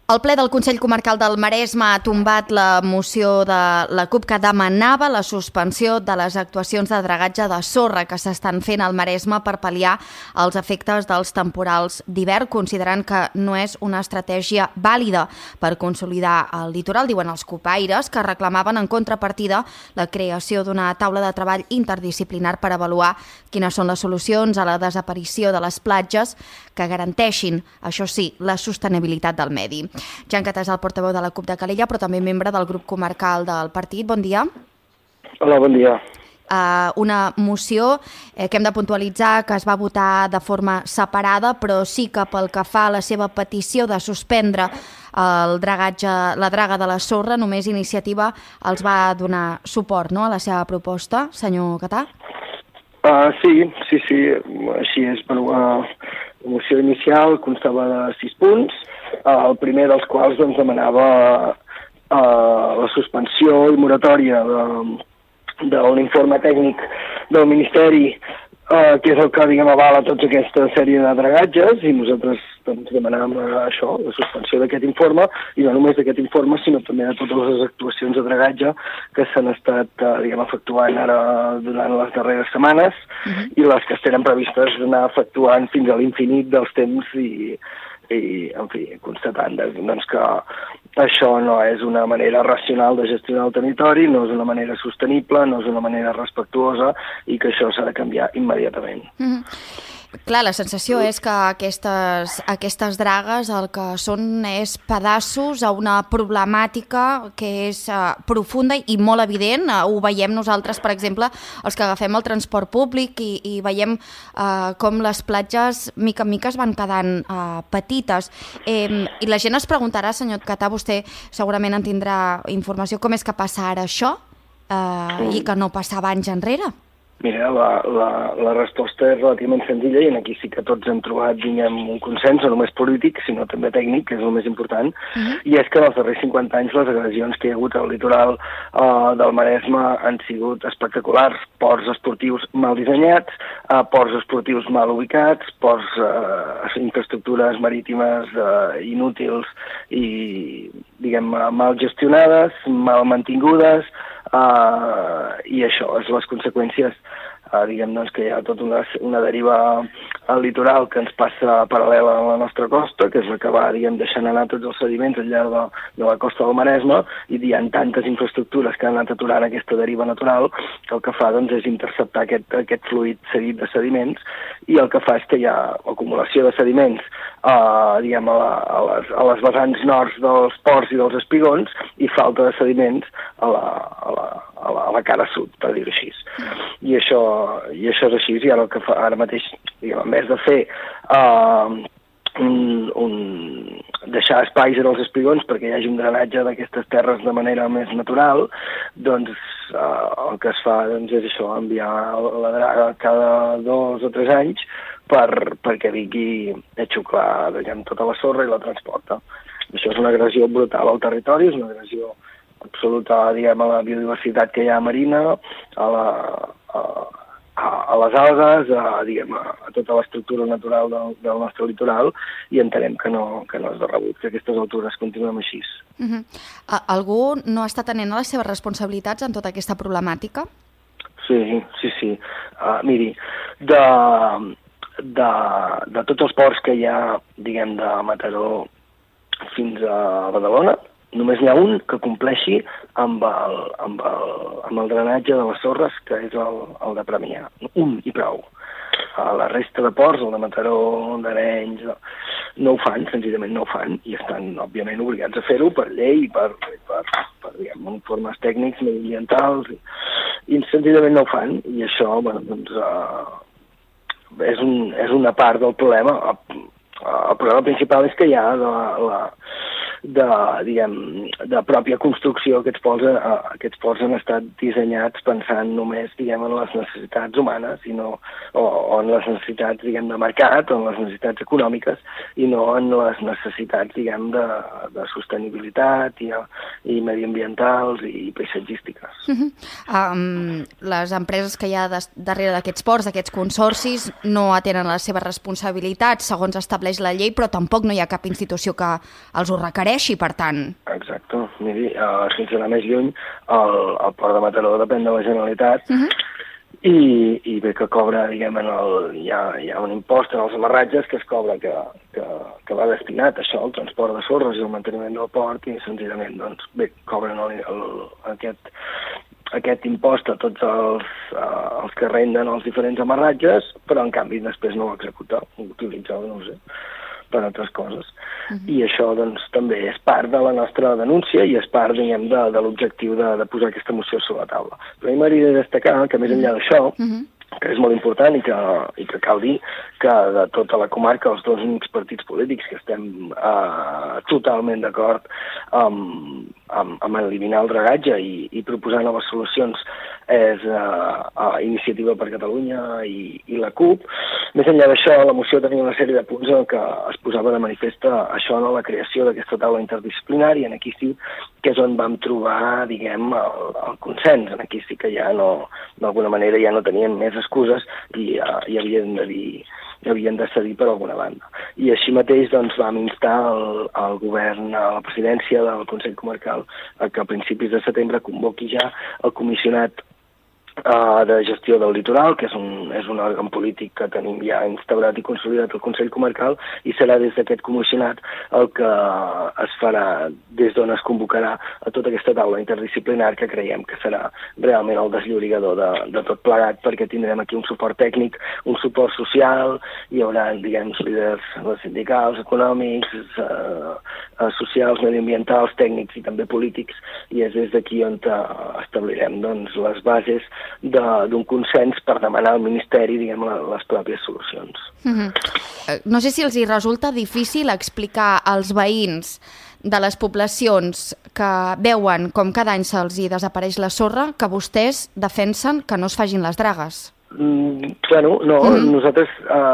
El ple del Consell Comarcal del Maresme ha tombat la moció de la CUP que demanava la suspensió de les actuacions de dragatge de sorra que s'estan fent al Maresme per pal·liar els efectes dels temporals d'hivern, considerant que no és una estratègia vàlida per consolidar el litoral, diuen els cupaires, que reclamaven en contrapartida la creació d'una taula de treball interdisciplinar per avaluar quines són les solucions a la desaparició de les platges que garanteixin, això sí, la sostenibilitat del medi. Jan Catà és el portaveu de la CUP de Calella, però també membre del grup comarcal del partit. Bon dia. Hola, bon dia. Una moció que hem de puntualitzar que es va votar de forma separada, però sí que pel que fa a la seva petició de suspendre la draga de la sorra, només Iniciativa els va donar suport, no?, a la seva proposta, senyor Catà? Sí, així és. La moció inicial constava de 6 punts, el primer dels quals demanava la suspensió i moratòria de l'informe tècnic del Ministeri, que és el que, avala tota aquesta sèrie de dragatges, i nosaltres demanàvem això, la suspensió d'aquest informe, i no només d'aquest informe, sinó també de totes les actuacions de dragatge que s'han estat efectuant ara durant les darreres setmanes, i les que tenen previstes d'anar efectuant fins a l'infinit dels temps i en fi, constatant que això no és una manera racional de gestionar el territori, no és una manera sostenible, no és una manera respectuosa i que això s'ha de canviar immediatament. Clar, la sensació és que aquestes dragues el que són és pedaços a una problemàtica que és profunda i molt evident. Ho veiem nosaltres, per exemple, els que agafem el transport públic i veiem com les platges mica en mica es van quedant petites. I la gent es preguntarà, senyor Catà, vostè segurament en tindrà informació, com és que passa ara això i que no passava anys enrere? Mira, la resposta és relativament senzilla i aquí sí que tots hem trobat un consens, no només polític, sinó també tècnic, que és el més important, i és que en els darrers 50 anys les agressions que hi ha hagut al litoral del Maresme han sigut espectaculars. Ports esportius mal dissenyats, ports esportius mal ubicats, infraestructures marítimes inútils i, mal gestionades, mal mantingudes, i això és les conseqüències, que hi ha tota una deriva al litoral que ens passa paral·lela a la nostra costa, que és la que va, deixant anar tots els sediments al llarg de la costa del Maresme, i hi ha tantes infraestructures que han anat aturant aquesta deriva natural que el que fa és interceptar aquest fluid seguit de sediments, i el que fa és que hi ha acumulació de sediments a les vessants nord dels ports i dels espigons i falta de sediments a la cara sud, per dir-ho així. I això és així, i ara el que fa ara mateix, en vez de fer deixar espais en els espigons perquè hi hagi un drenatge d'aquestes terres de manera més natural, el que es fa és això, enviar la draga cada 2 o 3 anys perquè vingui a xuclar tota la sorra i la transporta. Això és una agressió brutal al territori, és una agressió absoluta, a la biodiversitat que hi ha marina, a les algues, a tota l'estructura natural del nostre litoral, i entenem que no és de rebut que a aquestes altures continuem així. Algú no està tenint les seves responsabilitats en tota aquesta problemàtica? Sí. Miri, de tots els ports que hi ha, de Mataró fins a Badalona, només n'hi ha un que compleixi amb el drenatge de les sorres, que és el de Premià. Un i prou. La resta de ports, el de Mataró, d'Arenys, no ho fan, senzillament no ho fan, i estan, òbviament, obligats a fer-ho per llei, per informes tècnics, mediambientals, i senzillament no ho fan, i això, és una part del problema. El problema principal és que hi ha de pròpia construcció. Aquests ports han estat dissenyats pensant només en les necessitats humanes o en les necessitats de mercat o en les necessitats econòmiques i no en les necessitats de sostenibilitat i mediambientals i paisatgístiques. Les empreses que hi ha darrere d'aquests ports, d'aquests consorcis, no atenen les seves responsabilitats segons estableix la llei, però tampoc no hi ha cap institució que els ho requereixi. serveixi, per tant. Exacte. Miri, sense anar més lluny, el Port de Mataró depèn de la Generalitat, i bé que cobra, diguem, hi ha un impost en els amarratges que es cobra, que va destinat a això, al transport de sorres i al manteniment del port, i senzillament, doncs, bé, cobren aquest impost a tots els que renden els diferents amarratges, però en canvi després no ho executa, ho utilitza, no ho sé, per altres coses. I això, doncs, també és part de la nostra denúncia i és part, diguem, de l'objectiu de posar aquesta moció sobre la taula. Però a mi m'agradaria destacar que, més enllà d'això, que és molt important i que cal dir que de tota la comarca, els dos únics partits polítics que estem totalment d'acord amb eliminar el dragatge i proposar noves solucions és Iniciativa per Catalunya i la CUP. Més enllà d'això, la moció tenia una sèrie de punts en què es posava de manifest això, no? La creació d'aquesta taula interdisciplinària, en aquí sí que és on vam trobar, diguem, el consens. En aquí sí que ja no, d'alguna manera ja no tenien més excuses i havien de cedir per alguna banda. I així mateix doncs, vam instar el govern, a la presidència del Consell Comarcal, que a principis de setembre convoqui ja el comissionat de gestió del litoral, que és un òrgan polític que tenim ja instaurat i consolidat al Consell Comarcal, i serà des d'aquest comissionat el que es farà, des d'on es convocarà a tota aquesta taula interdisciplinar, que creiem que serà realment el desllorigador de tot plegat, perquè tindrem aquí un suport tècnic, un suport social, hi haurà, diguem, líders sindicals, econòmics, socials, mediambientals, tècnics i també polítics, i és des d'aquí on establirem, doncs, les bases d'un consens per demanar al Ministeri, diguem, les pròpies solucions. No sé si els hi resulta difícil explicar als veïns de les poblacions que veuen com cada any se'ls hi desapareix la sorra, que vostès defensen que no es facin les dragues. Bueno, no, nosaltres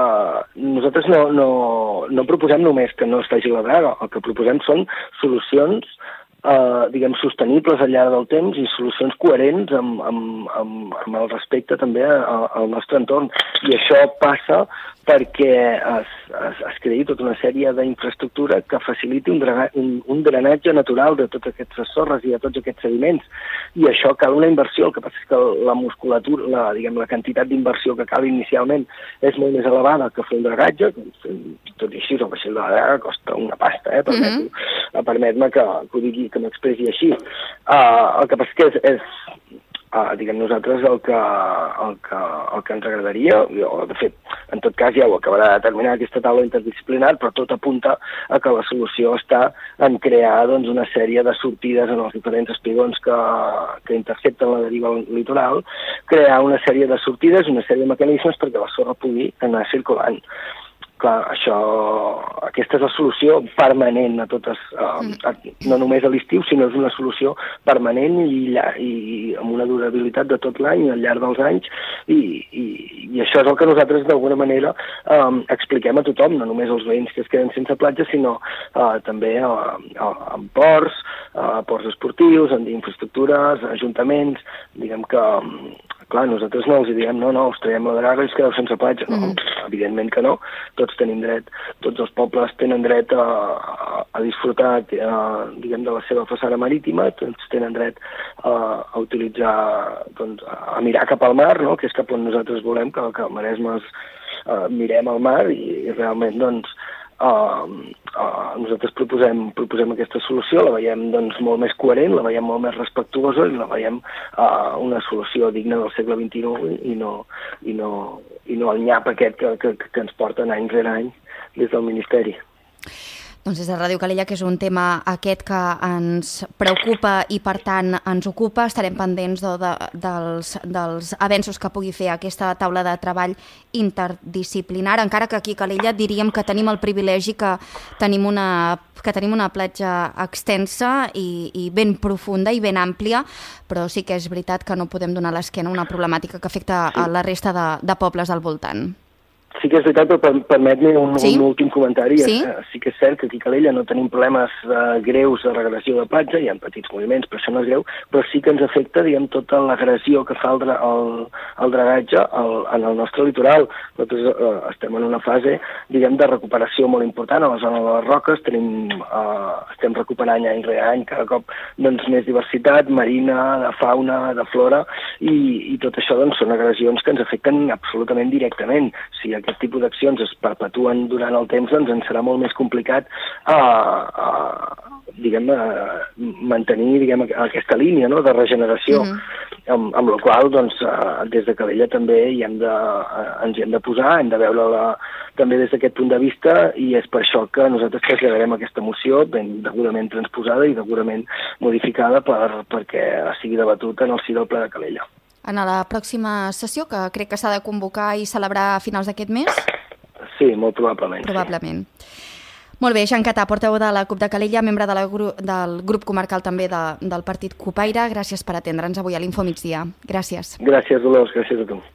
no proposem només que no es faci la draga, el que proposem són solucions diguem, sostenibles al llarg del temps i solucions coherents amb el respecte també al nostre entorn. I això passa perquè es creï tota una sèrie d'infraestructura que faciliti un drenatge natural de totes aquestes sorres i de tots aquests sediments. I això cal una inversió, el que passa és que la musculatura, la quantitat d'inversió que cal inicialment és molt més elevada que fer un dragatge, tot i així el vaixell de la draga costa una pasta, permet-me que ho digui, que m'expressi així. El que passa és que diguem, nosaltres el que ens agradaria, de fet, en tot cas ja ho acabarà de determinar aquesta taula interdisciplinar, però tot apunta a que la solució està en crear, doncs, una sèrie de sortides en els diferents espigons que intercepten la deriva litoral, crear una sèrie de sortides, una sèrie de mecanismes perquè la sorra pugui anar circulant. Clar, aquesta és la solució permanent a totes, no només a l'estiu, sinó és una solució permanent i amb una durabilitat de tot l'any, al llarg dels anys, i això és el que nosaltres d'alguna manera expliquem a tothom, no només als veïns que es queden sense platja, sinó també en ports esportius, en infraestructures, ajuntaments, diguem que clar, nosaltres no els diem, no, us traiem la draga i us quedeu sense platja. No, evidentment que no. Tots tenim dret, tots els pobles tenen dret a disfrutar, diguem, de la seva façana marítima, tots tenen dret a utilitzar, doncs, a mirar cap al mar, no?, que és cap on nosaltres volem, que al Maresme mirem al mar i realment, doncs, nosaltres proposem aquesta solució, la veiem, doncs, molt més coherent, la veiem molt més respectuosa i la veiem una solució digna del segle XXI i no el nyap aquest que ens porten any rere any des del Ministeri. Doncs des de Ràdio Calella, que és un tema aquest que ens preocupa i, per tant, ens ocupa, estarem pendents dels avenços que pugui fer aquesta taula de treball interdisciplinar, encara que aquí a Calella diríem que tenim el privilegi que tenim una platja extensa i ben profunda i ben àmplia, però sí que és veritat que no podem donar l'esquena a una problemàtica que afecta a la resta de pobles al voltant. Sí que és veritat, però permet-me un últim comentari. Sí? Sí que és cert que aquí a Calella no tenim problemes greus de regressió de platja, hi ha petits moviments, però això no és greu, però sí que ens afecta, diguem, tota l'agressió que fa el dragatge en el nostre litoral. Nosaltres estem en una fase, diguem, de recuperació molt important a la zona de les Roques, estem recuperant any rere any cada cop doncs, més diversitat marina, de fauna, de flora, i tot això doncs, són agressions que ens afecten absolutament directament. Si aquest tipus d'accions es perpetuen durant el temps, doncs ens serà molt més complicat mantenir aquesta línia, no?, de regeneració, amb la qual doncs, des de Calella també ens hi hem de posar, hem de veure-la també des d'aquest punt de vista, i és per això que nosaltres traslladarem aquesta moció ben degudament transposada i degudament modificada perquè sigui debatut en el si del ple de Calella. En la pròxima sessió, que crec que s'ha de convocar i celebrar a finals d'aquest mes? Sí, molt probablement. Probablement. Sí. Molt bé, Jean Catà, portaveu de la CUP de Calella, membre del grup comarcal també del partit Cupaire. Gràcies per atendre'ns avui a l'Info Migdia. Gràcies. Gràcies, Dolors. Gràcies a tu.